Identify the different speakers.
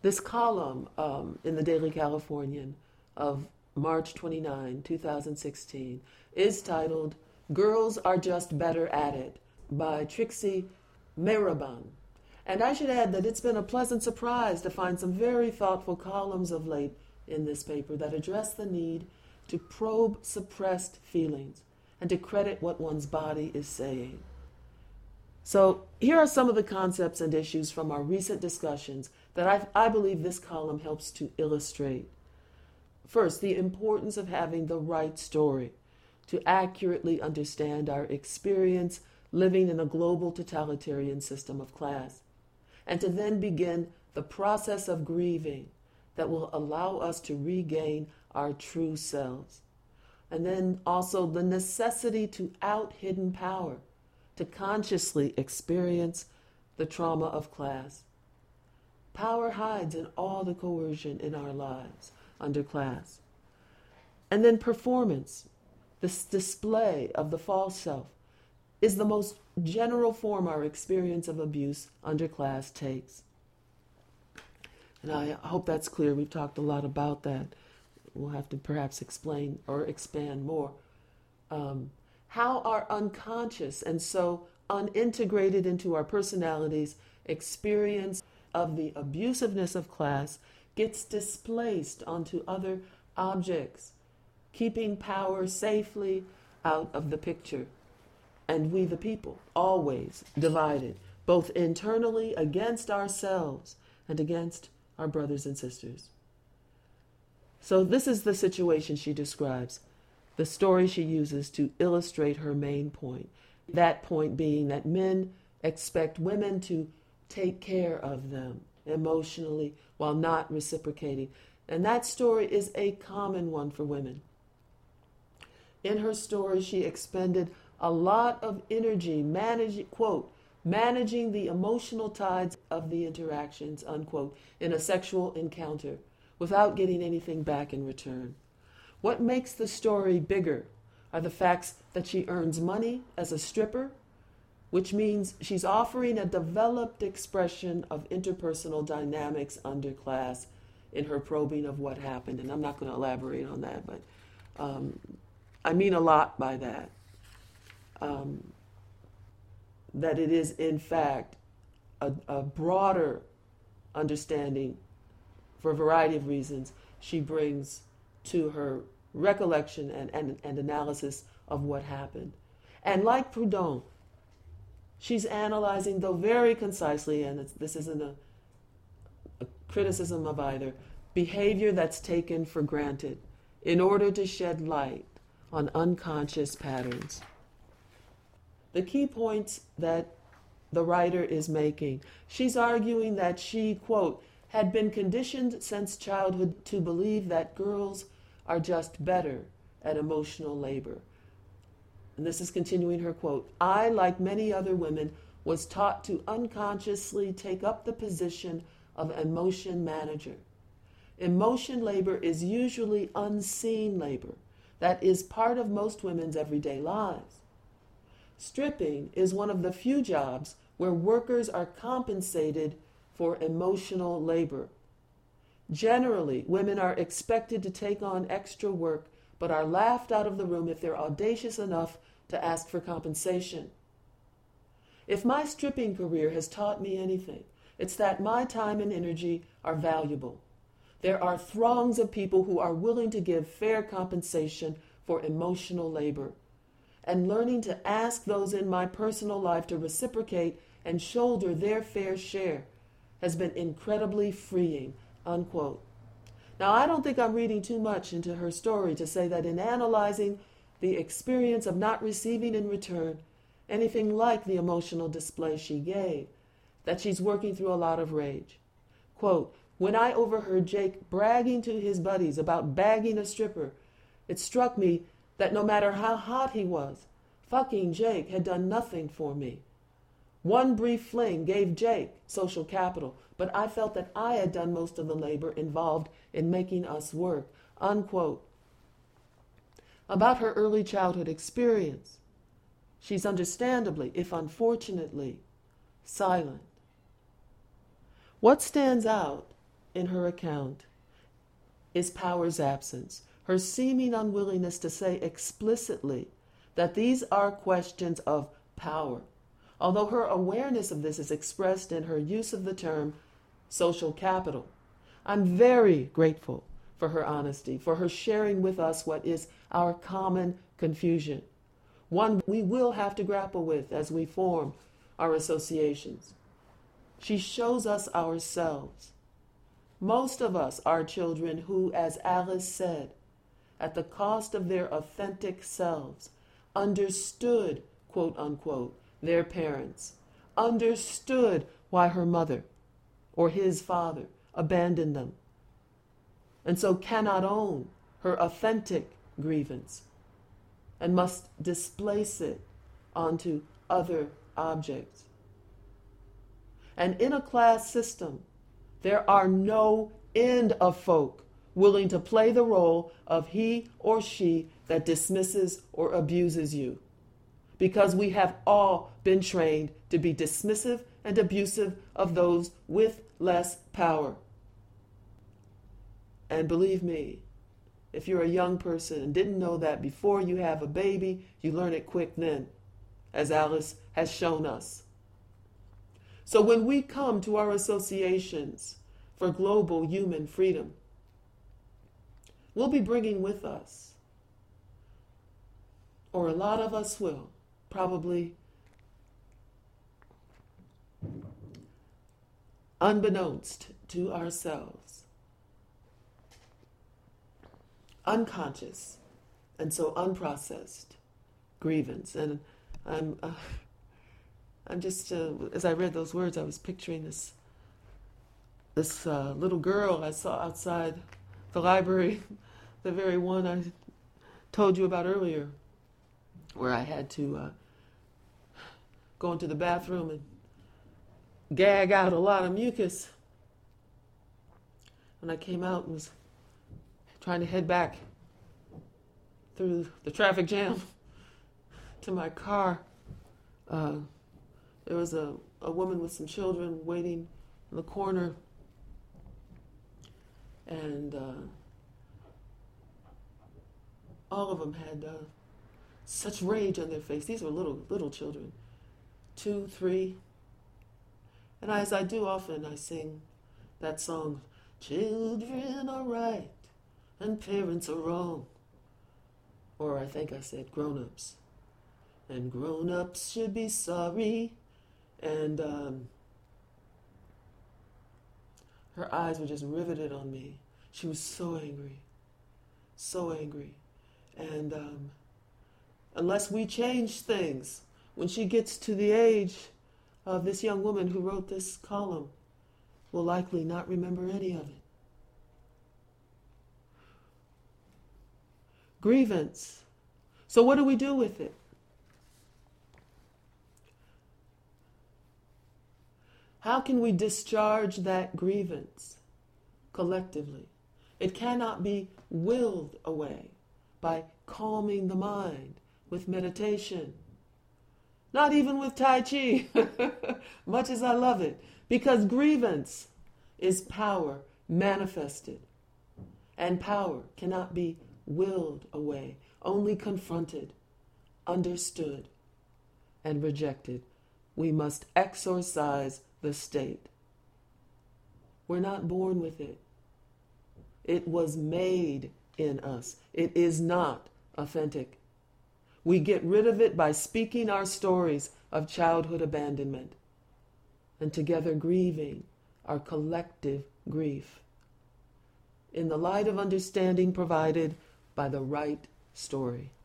Speaker 1: This column in the Daily Californian of March 29, 2016, is titled "Girls Are Just Better at It" by Trixie Mehraban. And I should add that it's been a pleasant surprise to find some very thoughtful columns of late in this paper that address the need to probe suppressed feelings and to credit what one's body is saying. So here are some of the concepts and issues from our recent discussions that I believe this column helps to illustrate. First, the importance of having the right story to accurately understand our experience living in a global totalitarian system of class, and to then begin the process of grieving that will allow us to regain our true selves. And then also the necessity to out hidden power, to consciously experience the trauma of class. Power hides in all the coercion in our lives under class. And then performance, this display of the false self, is the most general form our experience of abuse under class takes. And I hope that's clear. We've talked a lot about that. We'll have to perhaps explain or expand more. How our unconscious and so unintegrated into our personalities experience of the abusiveness of class gets displaced onto other objects, keeping power safely out of the picture. And we, the people, always divided, both internally against ourselves and against our brothers and sisters. So this is the situation she describes, the story she uses to illustrate her main point. That point being that men expect women to take care of them emotionally while not reciprocating. And that story is a common one for women. In her story, she expended a lot of energy managing the emotional tides of the interactions, unquote, in a sexual encounter without getting anything back in return. What makes the story bigger are the facts that she earns money as a stripper, which means she's offering a developed expression of interpersonal dynamics under class in her probing of what happened. And I'm not going to elaborate on that, but I mean a lot by that. That it is, in fact, a broader understanding, for a variety of reasons, she brings to her recollection and analysis of what happened. And like Proudhon, she's analyzing, though very concisely, and this isn't a criticism of either, behavior that's taken for granted in order to shed light on unconscious patterns. The key points that the writer is making, she's arguing that she, quote, had been conditioned since childhood to believe that girls are just better at emotional labor. And this is continuing her quote. I, like many other women, was taught to unconsciously take up the position of emotion manager. Emotion labor is usually unseen labor that is part of most women's everyday lives. Stripping is one of the few jobs where workers are compensated for emotional labor. Generally, women are expected to take on extra work, but are laughed out of the room if they're audacious enough to ask for compensation. If my stripping career has taught me anything, it's that my time and energy are valuable. There are throngs of people who are willing to give fair compensation for emotional labor. And learning to ask those in my personal life to reciprocate and shoulder their fair share has been incredibly freeing, unquote. Now, I don't think I'm reading too much into her story to say that in analyzing the experience of not receiving in return anything like the emotional display she gave, that she's working through a lot of rage. Quote, when I overheard Jake bragging to his buddies about bagging a stripper, it struck me that no matter how hot he was, fucking Jake had done nothing for me. One brief fling gave Jake social capital, but I felt that I had done most of the labor involved in making us work, unquote. About her early childhood experience, she's understandably, if unfortunately, silent. What stands out in her account is power's absence, her seeming unwillingness to say explicitly that these are questions of power, although her awareness of this is expressed in her use of the term social capital. I'm very grateful for her honesty, for her sharing with us what is our common confusion, one we will have to grapple with as we form our associations. She shows us ourselves. Most of us are children who, as Alice said, at the cost of their authentic selves, understood, quote unquote, their parents, understood why her mother or his father abandoned them, and so cannot own her authentic grievance and must displace it onto other objects. And in a class system, there are no end of folk willing to play the role of he or she that dismisses or abuses you, because we have all been trained to be dismissive and abusive of those with less power. And believe me, if you're a young person and didn't know that before you have a baby, you learn it quick then, as Alice has shown us. So when we come to our associations for global human freedom, we'll be bringing with us, or a lot of us will, probably unbeknownst to ourselves, unconscious and so unprocessed grievance. And I'm just, as I read those words, I was picturing this little girl I saw outside the library, the very one I told you about earlier, where I had to go into the bathroom and gag out a lot of mucus. When I came out and was trying to head back through the traffic jam to my car, there was a woman with some children waiting in the corner, and all of them had such rage on their face. These were little children, 2, 3. And as I do often, I sing that song, "Children are right and parents are wrong." Or I think I said grown-ups. And grown-ups should be sorry. And her eyes were just riveted on me. She was so angry. So angry. And unless we change things, when she gets to the age of this young woman who wrote this column, will likely not remember any of it. Grievance. So what do we do with it? How can we discharge that grievance collectively? It cannot be willed away by calming the mind with meditation. Not even with Tai Chi, much as I love it, because grievance is power manifested, and power cannot be willed away, only confronted, understood, and rejected. We must exorcise the state. We're not born with it. It was made in us. It is not authentic. We get rid of it by speaking our stories of childhood abandonment and together grieving our collective grief in the light of understanding provided by the right story.